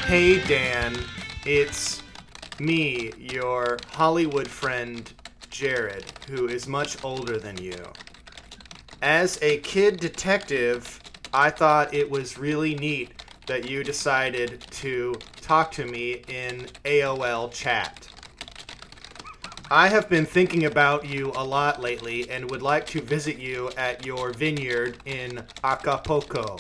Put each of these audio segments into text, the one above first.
Hey Dan, it's me, your Hollywood friend Jared, who is much older than you. As a kid detective, I thought it was really neat that you decided to talk to me in AOL chat. I have been thinking about you a lot lately and would like to visit you at your vineyard in Acapulco.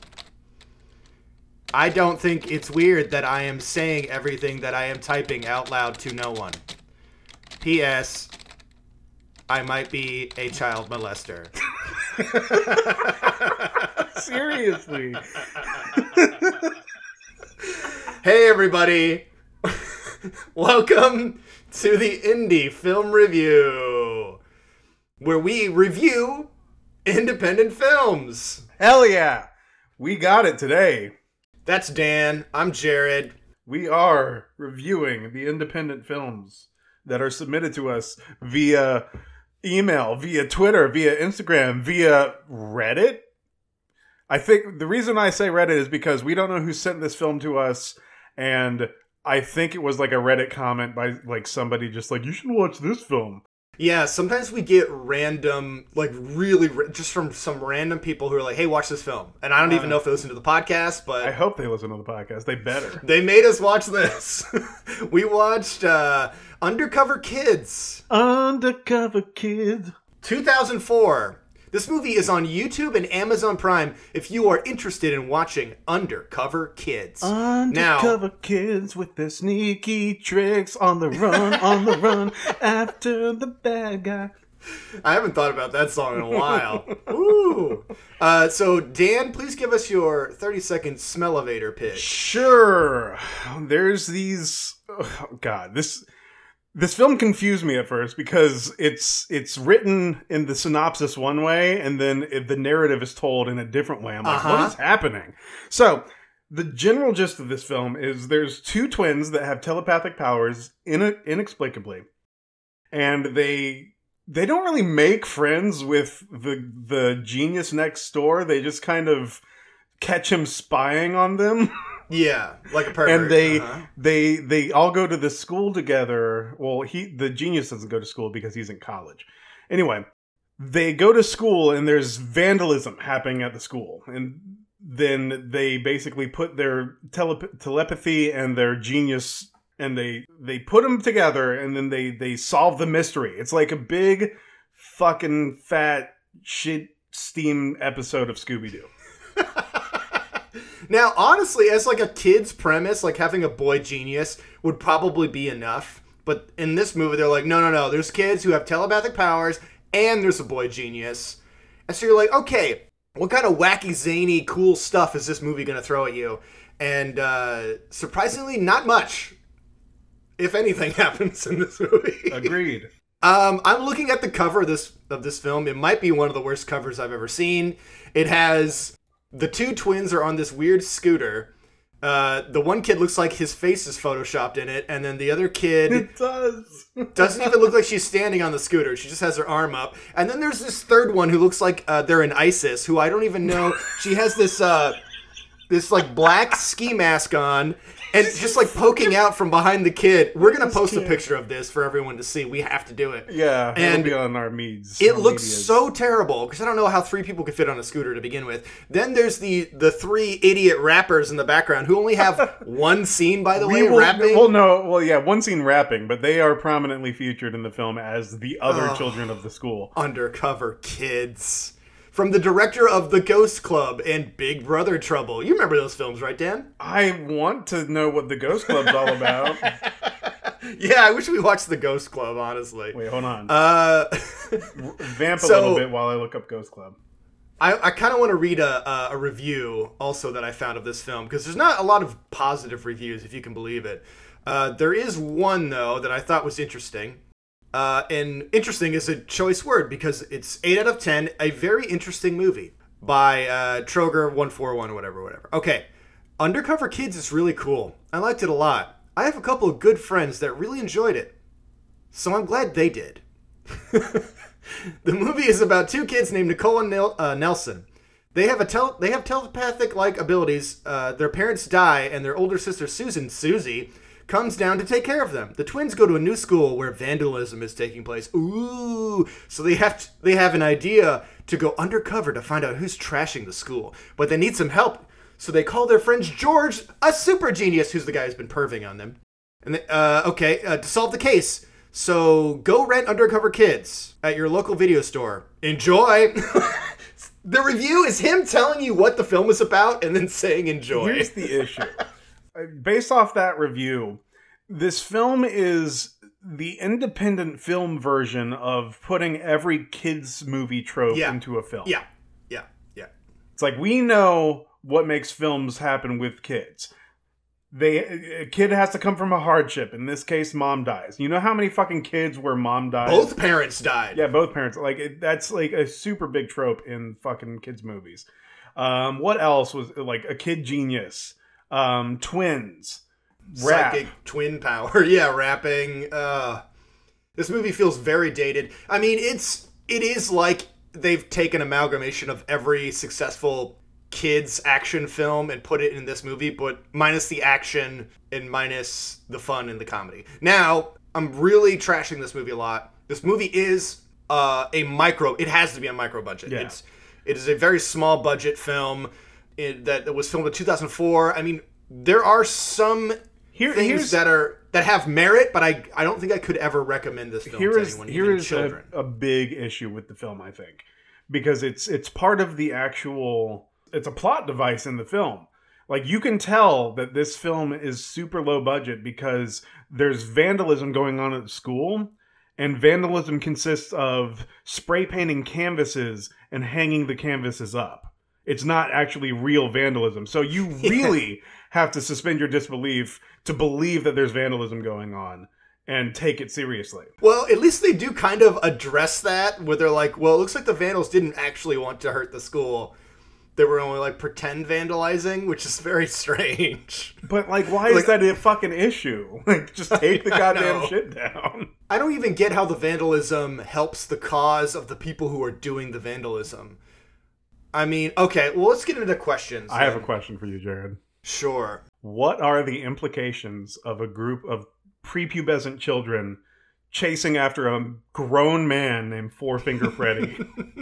I don't think it's weird that I am saying everything that I am typing out loud to no one. P.S. I might be a child molester. Seriously. Hey everybody! Welcome to the Indie Film Review, where we review independent films. Hell yeah. We got it today. That's Dan. I'm Jared. We are reviewing the independent films that are submitted to us via email, via Twitter, via Instagram, via Reddit. I think the reason I say Reddit is because we don't know who sent this film to us, and I think it was like a Reddit comment by like somebody just like, you should watch this film. Yeah, sometimes we get random, like really, just from some random people who are like, hey, watch this film. And I don't even know if they listen to the podcast, but I hope they listen to the podcast. They better. They made us watch this. We watched Undercover Kids. Undercover Kids. 2004. This movie is on YouTube and Amazon Prime if you are interested in watching Undercover Kids. Undercover kids with their sneaky tricks on the run after the bad guy. I haven't thought about that song in a while. Ooh. So, Dan, please give us your 30-second Smellevator pitch. Sure. There's these... Oh, God, This film confused me at first because it's written in the synopsis one way and then the narrative is told in a different way. I'm like, What is happening? So, the general gist of this film is there's two twins that have telepathic powers inexplicably. And they don't really make friends with the genius next door. They just kind of catch him spying on them. Yeah, like a pervert. And they all go to the school together. Well, the genius doesn't go to school because he's in college. Anyway, they go to school and there's vandalism happening at the school. And then they basically put their telepathy and their genius and they put them together and then they solve the mystery. It's like a big fucking fat shit steam episode of Scooby-Doo. Now, honestly, as like a kid's premise, like having a boy genius would probably be enough. But in this movie, they're like, no. There's kids who have telepathic powers, and there's a boy genius. And so you're like, okay, what kind of wacky, zany, cool stuff is this movie going to throw at you? And surprisingly, not much, if anything, happens in this movie. Agreed. I'm looking at the cover of this film. It might be one of the worst covers I've ever seen. It has... The two twins are on this weird scooter. The one kid looks like his face is photoshopped in it, and then the other kid It does. doesn't even look like she's standing on the scooter. She just has her arm up. And then there's this third one who looks like they're in ISIS, who I don't even know. She has this like black ski mask on, and just like poking out from behind the kid. We're gonna post a picture of this for everyone to see. We have to do it. Yeah, and it'll be on our meads. It looks so terrible because I don't know how three people could fit on a scooter to begin with. Then there's the three idiot rappers in the background who only have one scene, by the way, rapping. One scene rapping, but they are prominently featured in the film as the other children of the school. Undercover Kids. From the director of The Ghost Club and Big Brother Trouble. You remember those films, right, Dan? I want to know what The Ghost Club's all about. Yeah, I wish we watched The Ghost Club, honestly. Wait, hold on. Vamp a so- little bit while I look up Ghost Club. I kind of want to read a review also that I found of this film, because there's not a lot of positive reviews, if you can believe it. There is one, though, that I thought was interesting. And interesting is a choice word because it's 8 out of 10, a very interesting movie by Troger141 or whatever. Okay, Undercover Kids is really cool. I liked it a lot. I have a couple of good friends that really enjoyed it, so I'm glad they did. The movie is about two kids named Nicole and Nelson. They have they have telepathic like abilities. Their parents die, and their older sister Susie, comes down to take care of them. The twins go to a new school where vandalism is taking place. Ooh, so they have an idea to go undercover to find out who's trashing the school, but they need some help. So they call their friend George, a super genius, who's the guy who's been perving on them. And to solve the case. So go rent Undercover Kids at your local video store. Enjoy. The review is him telling you what the film is about and then saying enjoy. Here's the issue. Based off that review, this film is the independent film version of putting every kids movie trope into a film. Yeah. It's like, we know what makes films happen with kids. A kid has to come from a hardship. In this case, mom dies. You know how many fucking kids where mom dies? Both parents died. Yeah, both parents. That's like a super big trope in fucking kids movies. What else was like a kid genius? Twins. Rap. Psychic twin power. Yeah, rapping. This movie feels very dated. I mean, it is like they've taken amalgamation of every successful kids action film and put it in this movie, but minus the action and minus the fun and the comedy. Now, I'm really trashing this movie a lot. This movie is it has to be a micro budget. Yeah. It is a very small budget film that was filmed in 2004. I mean, there are some things that have merit, but I don't think I could ever recommend this film to anyone, even children. A big issue with the film, I think, because it's part of the actual. It's a plot device in the film. Like, you can tell that this film is super low budget because there's vandalism going on at the school, and vandalism consists of spray painting canvases and hanging the canvases up. It's not actually real vandalism. So you really have to suspend your disbelief to believe that there's vandalism going on and take it seriously. Well, at least they do kind of address that, where they're like, well, it looks like the vandals didn't actually want to hurt the school. They were only like pretend vandalizing, which is very strange. But like, why is that a fucking issue? Like, just take the goddamn shit down. I don't even get how the vandalism helps the cause of the people who are doing the vandalism. I mean, okay, well, let's get into questions. I have a question for you, Jared. Sure. What are the implications of a group of prepubescent children chasing after a grown man named Four Finger Freddy?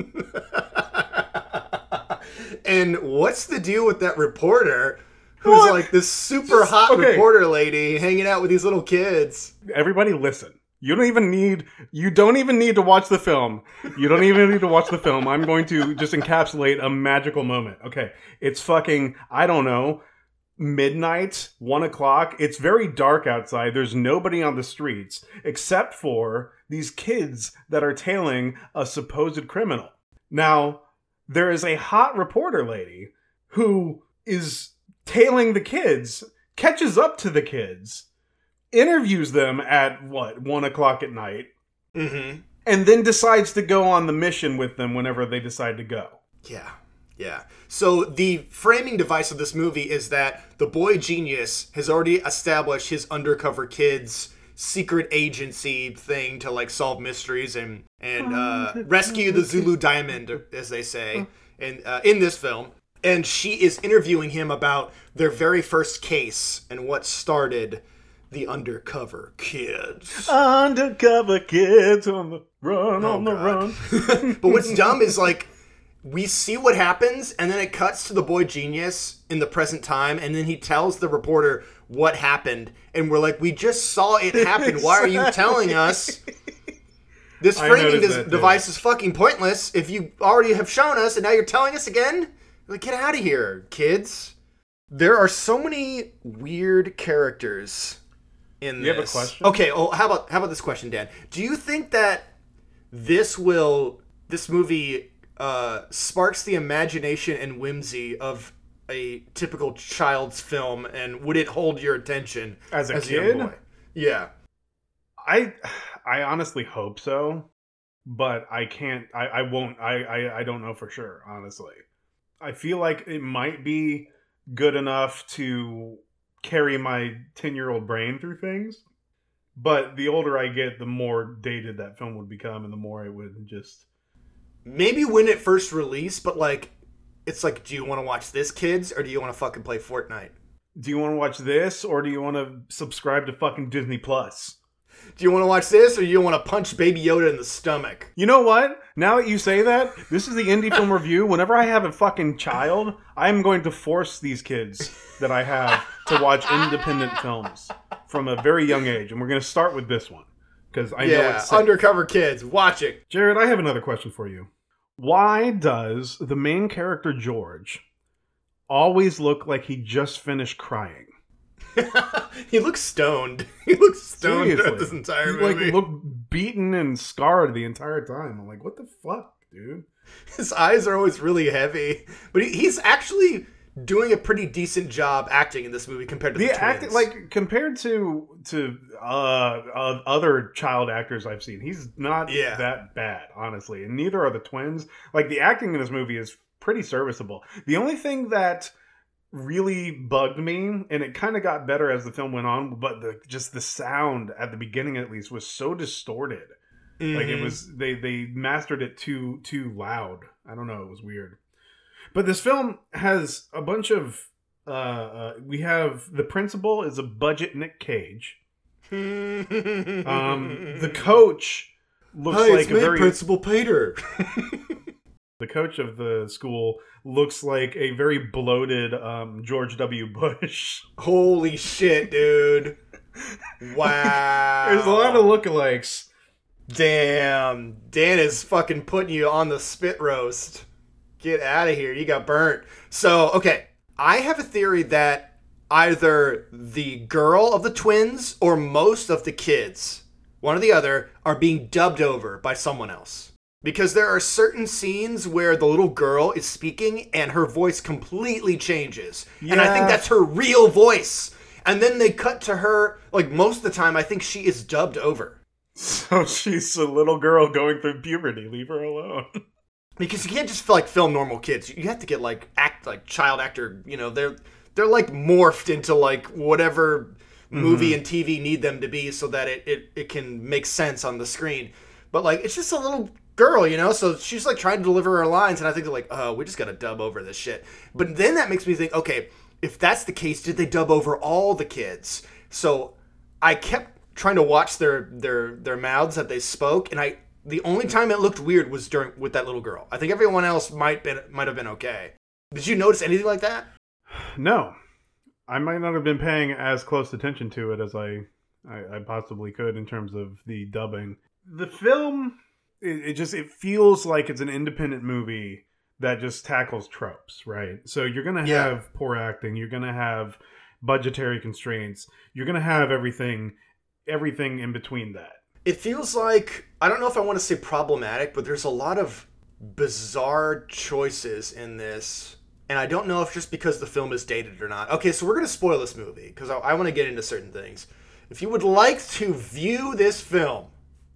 And what's the deal with that reporter who's like this super hot reporter lady hanging out with these little kids? Everybody listen. You don't even need to watch the film. You don't even need to watch the film. I'm going to just encapsulate a magical moment. Okay. It's fucking, I don't know, midnight, 1 o'clock. It's very dark outside. There's nobody on the streets except for these kids that are tailing a supposed criminal. Now, there is a hot reporter lady who is tailing the kids, catches up to the kids, interviews them at 1 o'clock at night, and then decides to go on the mission with them whenever they decide to go. Yeah. So the framing device of this movie is that the boy genius has already established his undercover kids secret agency thing to like solve mysteries and rescue the Zulu diamond, as they say, in this film. And she is interviewing him about their very first case and what started the Undercover Kids. Undercover kids on the run, run. But what's dumb is like, we see what happens, and then it cuts to the boy genius in the present time, and then he tells the reporter what happened, and we're like, we just saw it happen. Why are you telling us? This framing device is fucking pointless if you already have shown us, and now you're telling us again? Like, get out of here, kids. There are so many weird characters in this. You have a question? Okay, how about this question, Dan? Do you think that this movie sparks the imagination and whimsy of a typical child's film, and would it hold your attention as a young boy? Yeah. I honestly hope so, but I can't. I won't. I don't know for sure, honestly. I feel like it might be good enough to carry my 10-year-old brain through things, but the older I get, the more dated that film would become, and the more it would just... Maybe when it first released, but like it's like, do you want to watch this, kids, or do you want to fucking play Fortnite? Do you want to watch this, or do you want to subscribe to fucking Disney Plus? Do you want to watch this, or do you want to punch Baby Yoda in the stomach? You know what? Now that you say that, this is the Indie Film Review. Whenever I have a fucking child, I'm going to force these kids that I have to watch independent films from a very young age. And we're going to start with this one. Because I know it's safe. Undercover Kids. Watch it. Jared, I have another question for you. Why does the main character, George, always look like he just finished crying? He looks stoned. He looks stoned Seriously. this entire He movie. like looked beaten and scarred the entire time. I'm like, what the fuck, dude? His eyes are always really heavy, but he's actually doing a pretty decent job acting in this movie compared to the twins. Acting, like compared to other child actors I've seen, he's not that bad, honestly. And neither are the twins. Like, the acting in this movie is pretty serviceable. The only thing that really bugged me, and it kind of got better as the film went on, but just the sound at the beginning, at least, was so distorted. Mm-hmm. Like, it was they mastered it too loud. I don't know, it was weird. But this film has a bunch of we have the principal is a budget Nick Cage. The coach looks like a very Principal Peter. The coach of the school looks like a very bloated George W. Bush. Holy shit, dude. Wow. There's a lot of lookalikes. Damn. Dan is fucking putting you on the spit roast. Get out of here. You got burnt. So, okay. I have a theory that either the girl of the twins or most of the kids, one or the other, are being dubbed over by someone else. Because there are certain scenes where the little girl is speaking and her voice completely changes. Yeah. And I think that's her real voice. And then they cut to her, like, most of the time, I think she is dubbed over. So she's a little girl going through puberty. Leave her alone. Because you can't just film normal kids. You have to get act like child actor. You know, they're like morphed into like whatever movie and TV need them to be, so that it can make sense on the screen. But like, it's just a little girl, you know. So she's like trying to deliver her lines, and I think they're like, oh, we just gotta dub over this shit. But then that makes me think, okay, if that's the case, did they dub over all the kids? So I kept trying to watch their mouths that they spoke, and the only time it looked weird was with that little girl. I think everyone else might have been okay. Did you notice anything like that? No. I might not have been paying as close attention to it as I possibly could in terms of the dubbing. The film, it feels like it's an independent movie that just tackles tropes, right? So you're going to have poor acting. You're going to have budgetary constraints. You're going to have everything in between that. It feels like, I don't know if I want to say problematic, but there's a lot of bizarre choices in this. And I don't know if just because the film is dated or not. Okay, so we're going to spoil this movie because I want to get into certain things. If you would like to view this film,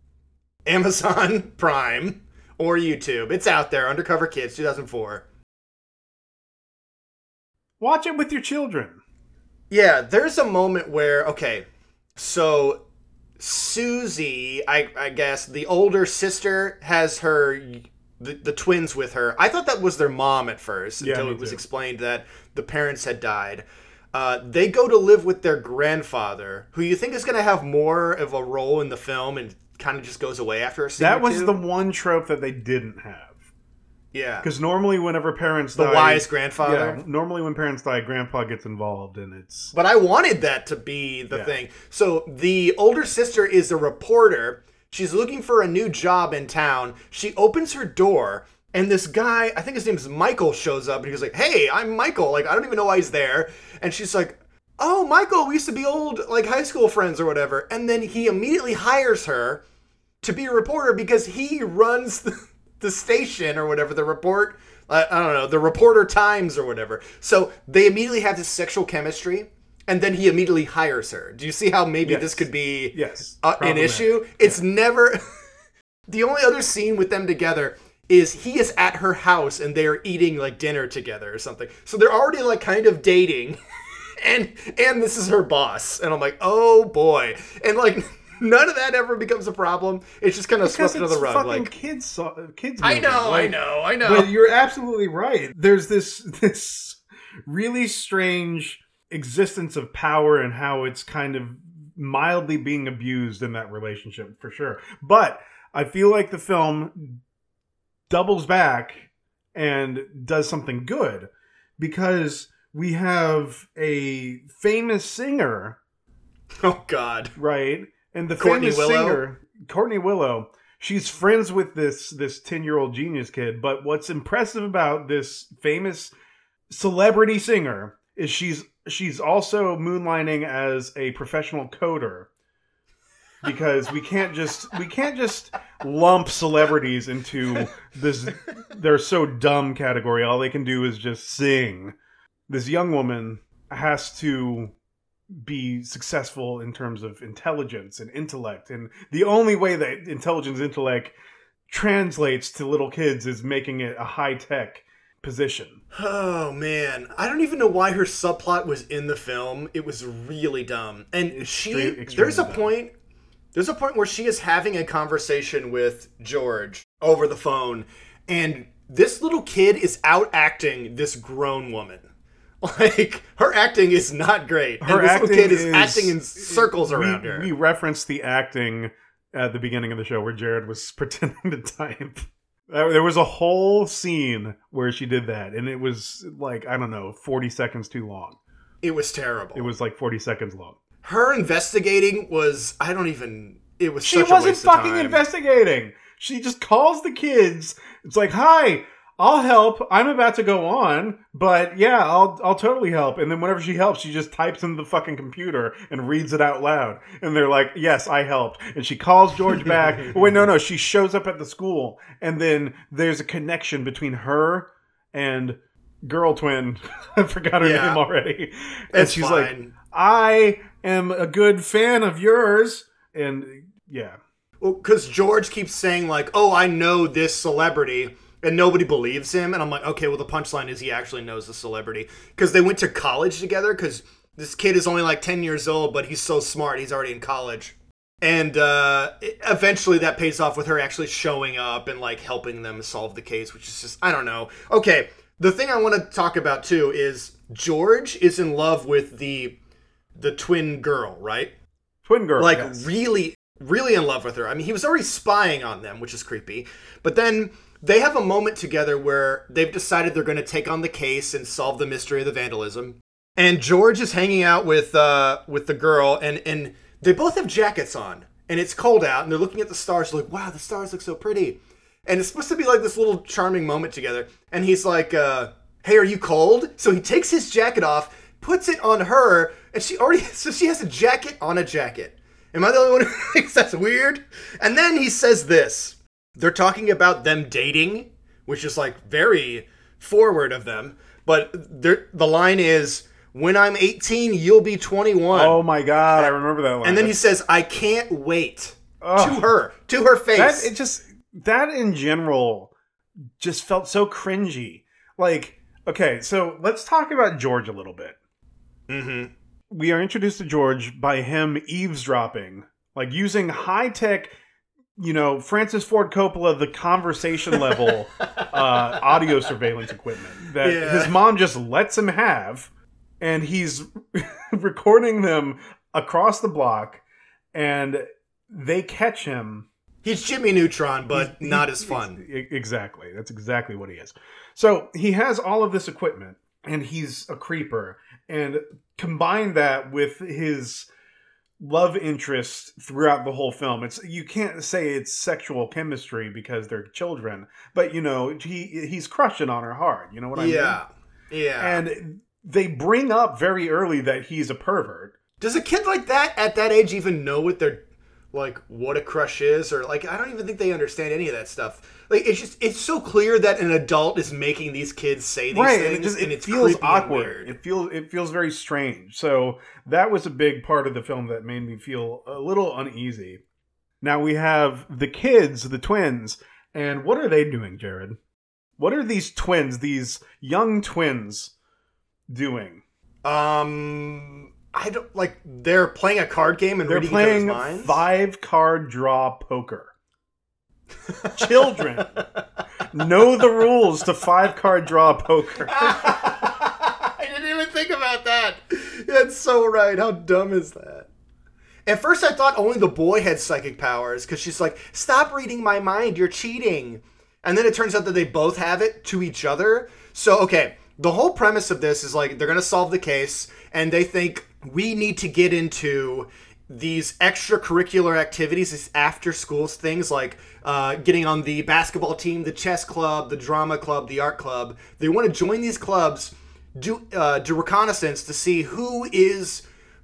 Amazon Prime or YouTube, it's out there, Undercover Kids, 2004. Watch it with your children. Yeah, there's a moment where, okay, so Susie, I guess, the older sister has the twins with her. I thought that was their mom at first until it was explained that the parents had died. They go to live with their grandfather, who you think is going to have more of a role in the film and kind of just goes away after a scene That or was two. the one trope that they didn't have. Yeah. Because normally whenever parents die... The wise grandfather. Yeah, normally when parents die, grandpa gets involved and it's... But I wanted that to be the thing. So the older sister is a reporter. She's looking for a new job in town. She opens her door, and this guy, I think his name is Michael, shows up, and he's like, hey, I'm Michael. Like, I don't even know why he's there. And she's like, oh, Michael, we used to be old, like, high school friends or whatever. And then he immediately hires her to be a reporter because he runs the station or whatever, the report, I don't know, the Reporter Times or whatever. So they immediately have this sexual chemistry. And then he immediately hires her. Do you see how maybe this could be an issue? It's never... The only other scene with them together is he is at her house and they're eating like dinner together or something. So they're already like kind of dating. and this is her boss. And I'm like, oh boy. And like None of that ever becomes a problem. It's just kind of swept under the rug. Fucking Like kids I movie. know, Like, I know. But you're absolutely right. There's this really strange existence of power and how it's kind of mildly being abused in that relationship, for sure. But I feel like the film doubles back and does something good, because we have a famous singer. Oh God! Right, and the Courtney famous Willow? singer, Courtney Willow. She's friends with this 10-year-old genius kid. But what's impressive about this famous celebrity singer is she's also moonlighting as a professional coder. Because we can't just lump celebrities into this they're so dumb category. All they can do is just sing. This young woman has to be successful in terms of intelligence and intellect, and the only way that intelligence and intellect translates to little kids is making it a high-tech position. Oh man, I don't even know why her subplot was in the film. It was really dumb. And Extremely there's a dumb. point where she is having a conversation with George over the phone, and this little kid is out acting this grown woman. Like, her acting is not great. Her and this acting little kid is is- acting in circles around her. We referenced the acting at the beginning of the show where Jared was pretending to type. There was a whole scene where she did that, and it was like, I don't know, 40 seconds too long. It was terrible. It was like 40 seconds long. Her investigating was, it was She such a wasn't waste of fucking time. investigating. She just calls the kids. It's like, hi, I'll help. I'm about to go on, but yeah, I'll totally help. And then whenever she helps, she just types into the fucking computer and reads it out loud. And they're like, yes, I helped. And she calls George back. Wait, no, she shows up at the school. And then there's a connection between her and girl twin. I forgot her name already. And It's she's fine. like, I am a good fan of yours. And yeah. Well, because George keeps saying, like, oh, I know this celebrity, and nobody believes him. And I'm like, okay, well, the punchline is he actually knows the celebrity. Because they went to college together, because this kid is only like 10 years old, but he's so smart, he's already in college. And eventually that pays off with her actually showing up and, like, helping them solve the case, which is just, I don't know. Okay, the thing I want to talk about, too, is George is in love with the twin girl, right? Twin girl. Like, yes. really in love with her. I mean, he was already spying on them, which is creepy. But then they have a moment together where they've decided they're going to take on the case and solve the mystery of the vandalism. And George is hanging out with the girl, and they both have jackets on. And it's cold out, and they're looking at the stars, like, wow, the stars look so pretty. And it's supposed to be like this little charming moment together. And he's like, hey, are you cold? So he takes his jacket off, puts it on her, and she has a jacket on a jacket. Am I the only one who thinks that's weird? And then he says this. They're talking about them dating, which is like very forward of them. But the line is, when I'm 18, you'll be 21. Oh my God, I remember that line. And then he says, I can't wait. To her face. That in general just felt so cringy. Like, okay, so let's talk about George a little bit. Mm-hmm. We are introduced to George by him eavesdropping, like using high-tech, Francis Ford Coppola, the conversation level audio surveillance equipment that his mom just lets him have, and he's recording them across the block, and they catch him. He's Jimmy Neutron, but not as fun. Exactly. That's exactly what he is. So he has all of this equipment, and he's a creeper. And combine that with his love interest throughout the whole film. You can't say it's sexual chemistry because they're children, but he's crushing on her hard. You know what I mean? Yeah. And they bring up very early that he's a pervert. Does a kid like that at that age even know what a crush is? Or like, I don't even think they understand any of that stuff. Like, it's so clear that an adult is making these kids say these things, and it feels creepy awkward. and weird. It feels very strange. So that was a big part of the film that made me feel a little uneasy. Now we have the kids, the twins, and what are they doing, Jared? What are these twins, these young twins, doing? I don't like. They're playing a card game and They're reading each other's playing minds. 5-card draw poker. Children know the rules to 5-card draw poker. I didn't even think about that. That's so right. How dumb is that? At first, I thought only the boy had psychic powers because she's like, "Stop reading my mind. You're cheating." And then it turns out that they both have it to each other. So, okay, the whole premise of this is like they're going to solve the case, and they think we need to get into these extracurricular activities, these after-school things like getting on the basketball team, the chess club, the drama club, the art club. They want to join these clubs, do reconnaissance to see who is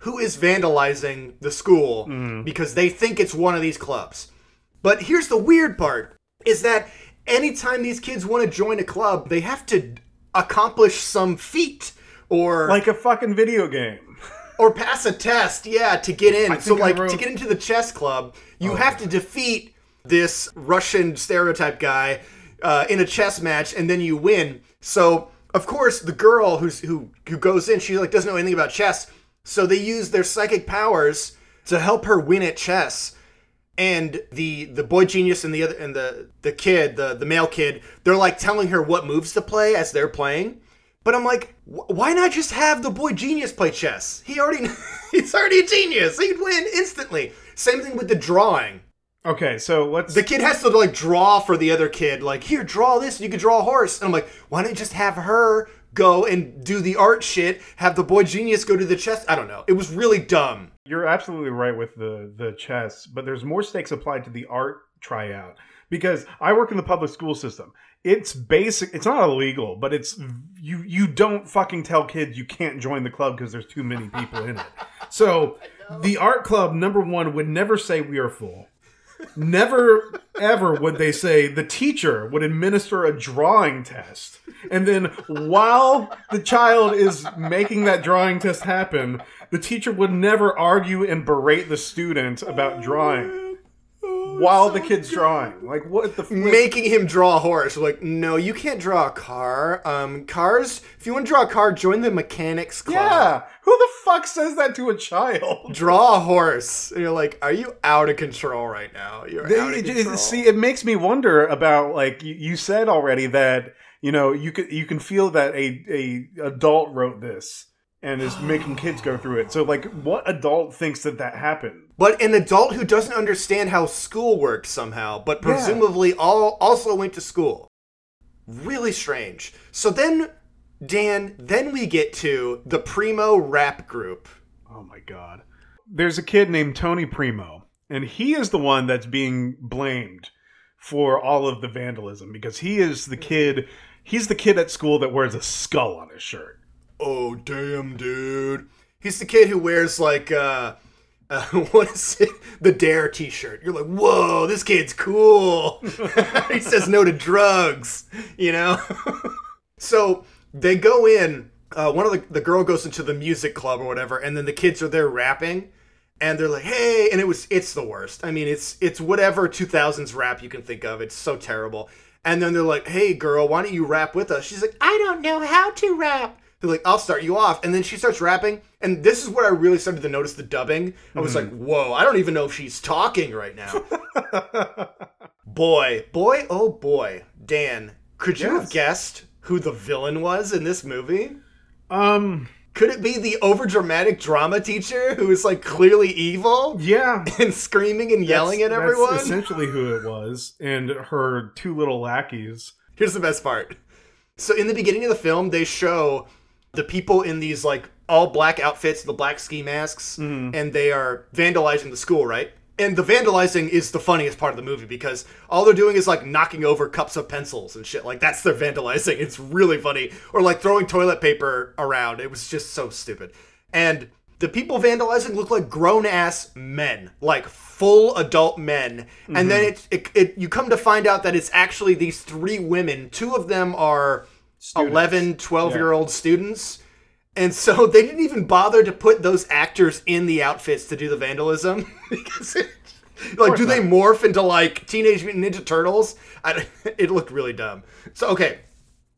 vandalizing the school because they think it's one of these clubs. But here's the weird part, is that anytime these kids want to join a club, they have to accomplish some feat or Like a fucking video game. or pass a test, to get in. So like wrote- to get into the chess club, you have to defeat this Russian stereotype guy in a chess match, and then you win. So of course the girl who goes in, she like doesn't know anything about chess. So they use their psychic powers to help her win at chess. And the boy genius and the kid, the male kid, they're like telling her what moves to play as they're playing. But I'm like, why not just have the boy genius play chess? He's already a genius. He'd win instantly. Same thing with the drawing. Okay, so let's... The kid has to like draw for the other kid. Like, here, draw this. You could draw a horse. And I'm like, why don't you just have her go and do the art shit? Have the boy genius go to the chess. I don't know. It was really dumb. You're absolutely right with the chess, but there's more stakes applied to the art tryout. Because I work in the public school system. It's basic. It's not illegal, but it's you don't fucking tell kids you can't join the club because there's too many people in it. So the art club, number one, would never say we are full. Never, ever would they say the teacher would administer a drawing test. And then while the child is making that drawing test happen, the teacher would never argue and berate the student about drawing while the kid's drawing. Like, what the flip? Making him draw a horse. Like, no, you can't draw a car. Cars, if you want to draw a car, join the mechanics club. Yeah. Who the fuck says that to a child? Draw a horse. And you're like, are you out of control right now? You're out of control. See, it makes me wonder about, like, you said already that, you know, you can feel that a adult wrote this and is making kids go through it. So, like, what adult thinks that happened? But an adult who doesn't understand how school works somehow, but presumably also went to school. Really strange. So then, Dan, we get to the Primo rap group. Oh my god. There's a kid named Tony Primo, and he is the one that's being blamed for all of the vandalism because he's the kid at school that wears a skull on his shirt. Oh, damn, dude. He's the kid who wears, like, what is it? The Dare t-shirt. You're like, whoa, this kid's cool. He says no to drugs, you know? So they go in, one of the girl goes into the music club or whatever, and then the kids are there rapping, and they're like, hey, and it's the worst. I mean, it's whatever 2000s rap you can think of. It's so terrible. And then they're like, hey, girl, why don't you rap with us? She's like, I don't know how to rap. They're like, I'll start you off. And then she starts rapping. And this is where I really started to notice the dubbing. I was like, whoa, I don't even know if she's talking right now. Boy, oh boy. Dan, could you have guessed who the villain was in this movie? Could it be the overdramatic drama teacher who is like clearly evil? Yeah. And screaming and yelling at everyone? That's essentially who it was. And her two little lackeys. Here's the best part. So in the beginning of the film, they show the people in these like all black outfits, the black ski masks, and they are vandalizing the school, right? And the vandalizing is the funniest part of the movie because all they're doing is like knocking over cups of pencils and shit. Like that's their vandalizing. It's really funny. Or like throwing toilet paper around. It was just so stupid. And the people vandalizing look like grown-ass men, like full adult men. And then you come to find out that it's actually these three women. Two of them are students. 11, 12-year-old students. And so they didn't even bother to put those actors in the outfits to do the vandalism. Because do they morph into like Teenage Mutant Ninja Turtles? It looked really dumb. So, okay.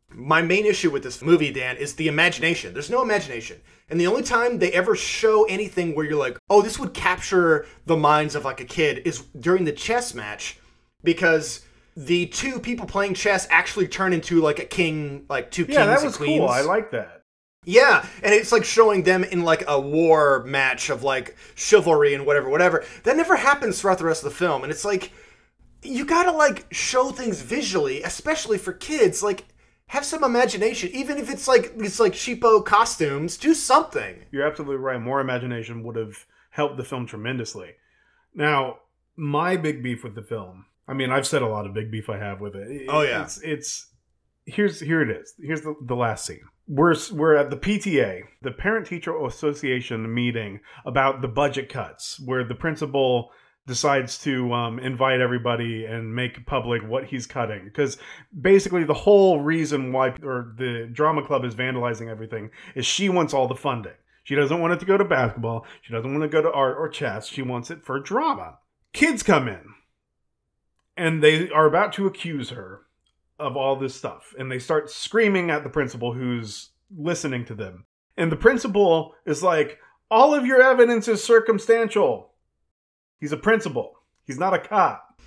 My main issue with this movie, Dan, is the imagination. There's no imagination. And the only time they ever show anything where you're like, oh, this would capture the minds of like a kid is during the chess match, because the two people playing chess actually turn into like a king, like two kings and queens. Yeah, that was cool. I like that. Yeah, and it's like showing them in like a war match of like chivalry and whatever. That never happens throughout the rest of the film. And it's like, you gotta like show things visually, especially for kids. Like, have some imagination. Even if it's like these like cheapo costumes, do something. You're absolutely right. More imagination would have helped the film tremendously. Now, my big beef with the film, I mean, I've said a lot of big beef I have with it. Oh yeah. Here it is. Here's the last scene. We're at the PTA, the Parent Teacher Association meeting about the budget cuts, where the principal decides to invite everybody and make public what he's cutting. Because basically the whole reason why the drama club is vandalizing everything is she wants all the funding. She doesn't want it to go to basketball. She doesn't want to go to art or chess. She wants it for drama. Kids come in and they are about to accuse her of all this stuff. And they start screaming at the principal who's listening to them. And the principal is like, all of your evidence is circumstantial. He's a principal. He's not a cop.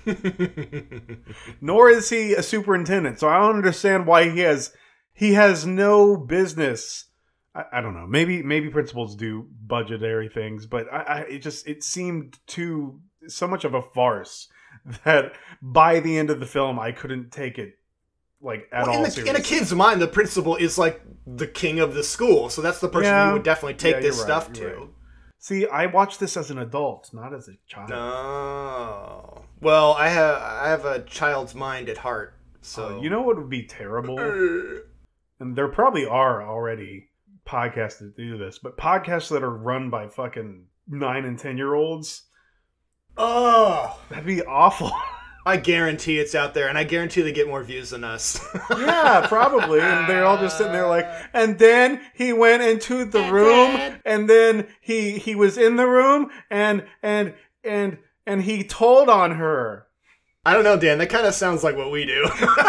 Nor is he a superintendent. So I don't understand why he has no business. I don't know. Maybe principals do budgetary things, but it seemed so much of a farce that by the end of the film I couldn't take it like at all seriously. In a kid's mind, the principal is like the king of the school, so that's the person who would definitely take this stuff to. Right. See, I watched this as an adult, not as a child. Oh. Well, I have a child's mind at heart, so... you know what would be terrible? And there probably are already podcasts that do this, but podcasts that are run by fucking 9 and 10-year-olds. Oh! That'd be awful. I guarantee it's out there, and I guarantee they get more views than us. Yeah, probably. And they're all just sitting there like, and then he went into the room, and then he was in the room, and he told on her. I don't know, Dan. That kind of sounds like what we do.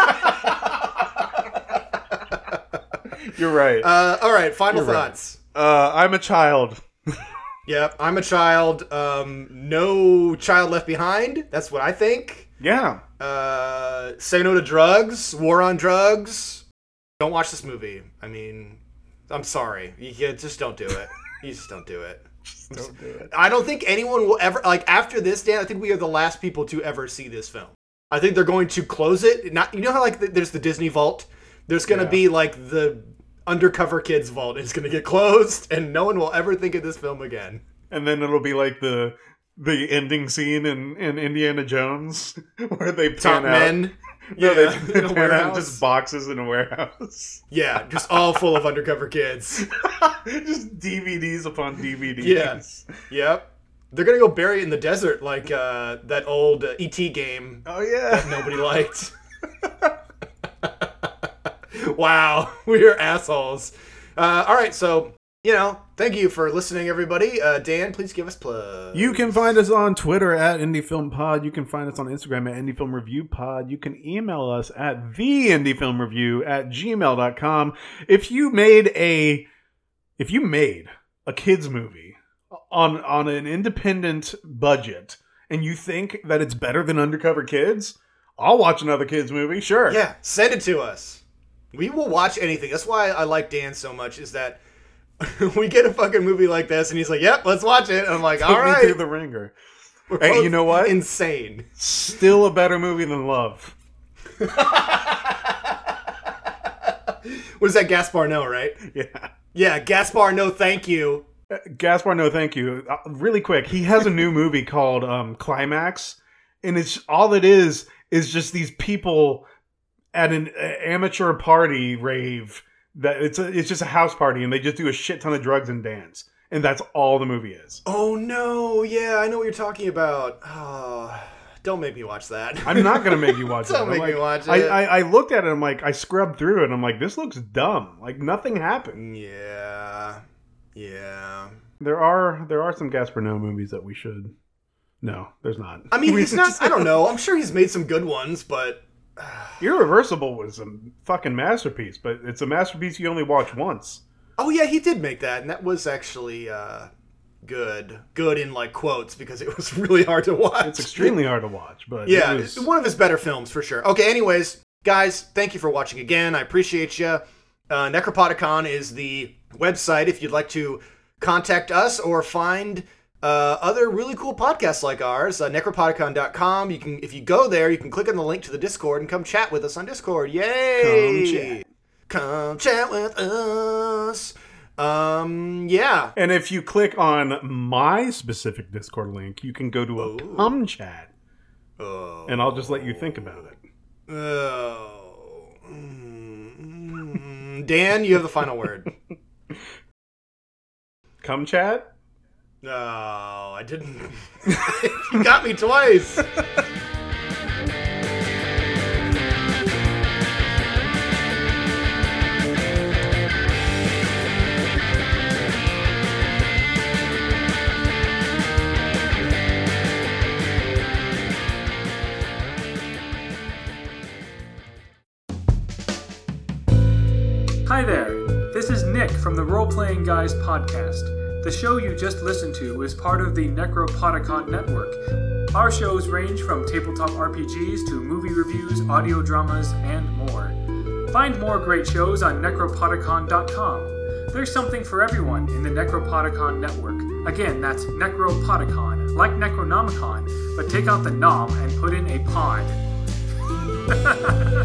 You're right. All right, final thoughts. Right. I'm a child. Yep, I'm a child. No child left behind. That's what I think. Yeah. Say no to drugs. War on drugs. Don't watch this movie. I mean, I'm sorry. You just don't do it. You just don't do it. Just don't do it. I don't think anyone will ever, like, after this, Dan, I think we are the last people to ever see this film. I think they're going to close it. Not, you know how, like, there's the Disney vault? There's going to be, like, the Undercover Kids vault. It's going to get closed, and no one will ever think of this film again. And then it'll be like the ending scene in Indiana Jones where they pan out. Men. Yeah, they pan out just boxes in a warehouse. Yeah, just all full of undercover kids. Just DVDs upon DVDs. Yeah. Yep. They're going to go bury it in the desert like that old E.T. game. Oh, yeah. That nobody liked. Wow. We are assholes. All right, so... thank you for listening, everybody. Dan, please give us plugs. You can find us on Twitter at IndieFilmPod. You can find us on Instagram at IndieFilmReviewPod. You can email us at theindiefilmreview@gmail.com. If you made a kids movie on an independent budget and you think that it's better than Undercover Kids, I'll watch another kids movie. Sure. Yeah, send it to us. We will watch anything. That's why I like Dan so much, is that we get a fucking movie like this, and he's like, "Yep, let's watch it." And I'm like, "All right." Put me through the ringer. Hey, you know what? Insane. Still a better movie than Love. What is that? Gaspar Noé, right? Yeah. Yeah, Gaspar Noé, thank you. Gaspar Noé, thank you. Really quick, he has a new movie called Climax, and it's all it is just these people at an amateur party rave. That it's just a house party, and they just do a shit ton of drugs and dance, and that's all the movie is. Oh no! Yeah, I know what you're talking about. Oh, don't make me watch that. I'm not gonna make you watch it. Don't make me watch it. I looked at it. I'm like, I scrubbed through it. And I'm like, this looks dumb. Like nothing happened. Yeah. There are some Gaspar Noé movies that we should. No, there's not. I mean, he's not. I don't know. I'm sure he's made some good ones, but Irreversible was a fucking masterpiece, but it's a masterpiece you only watch once. Oh yeah, he did make that, and that was actually good. Good in like quotes because it was really hard to watch. It's extremely hard to watch, but yeah, it was... one of his better films for sure. Okay, anyways, guys, thank you for watching again. I appreciate you. Necropodicon is the website if you'd like to contact us or find other really cool podcasts like ours. Necropodicon.com. If you go there, you can click on the link to the Discord and come chat with us on Discord. Yay! Come chat with us. Yeah. And if you click on my specific Discord link, you can go to a come chat. Oh. And I'll just let you think about it. Oh. Dan, you have the final word. Come chat? No, I didn't. You got me twice. Hi there, this is Nick from the Role Playing Guys podcast. The show you just listened to is part of the Necropodicon Network. Our shows range from tabletop RPGs to movie reviews, audio dramas, and more. Find more great shows on necropodicon.com. There's something for everyone in the Necropodicon Network. Again, that's Necropodicon, like Necronomicon, but take out the nom and put in a pod.